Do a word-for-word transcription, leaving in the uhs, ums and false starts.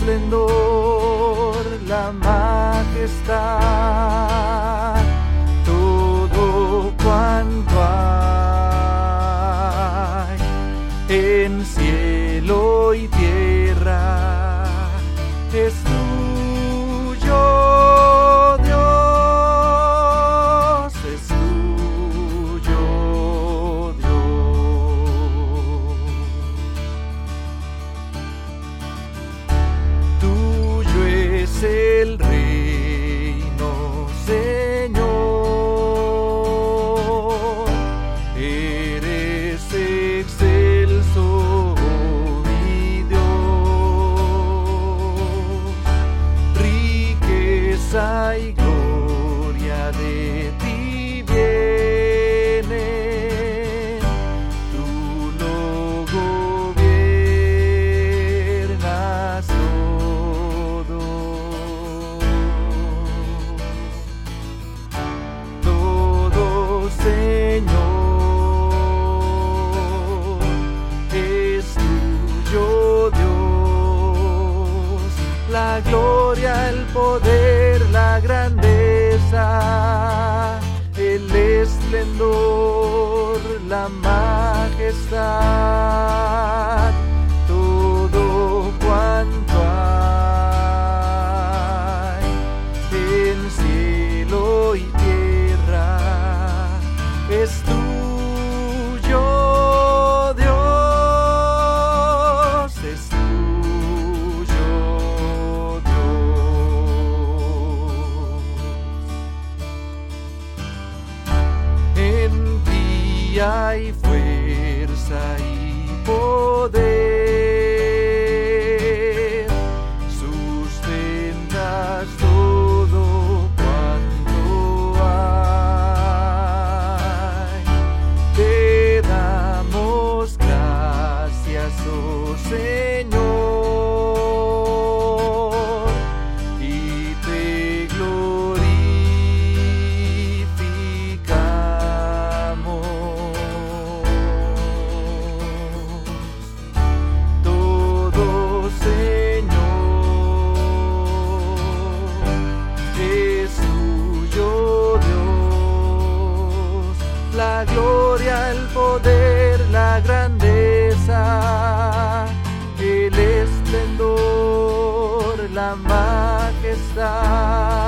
esplendor, la majestad, todo cuanto hay en cielo y tierra es tuyo, Dios, es tuyo, Dios. Tuyo es el reino, Señor, eres excelso, mi Dios, riqueza y gloria de ti vienen, tú lo gobiernas todo, todo, Señor, es tuyo, Dios, la gloria, el poder, la grandeza, el esplendor, la majestad, todo cuanto hay en cielo y tierra es tuyo, Dios, es tuyo, Dios. En ti hay fuerza y poder, sustentas todo cuanto hay. Te damos gracias, oh Señor, y te glorificamos. Todo, Señor, es tuyo, Dios, la gloria, el poder, la grandeza, el esplendor, la majestad,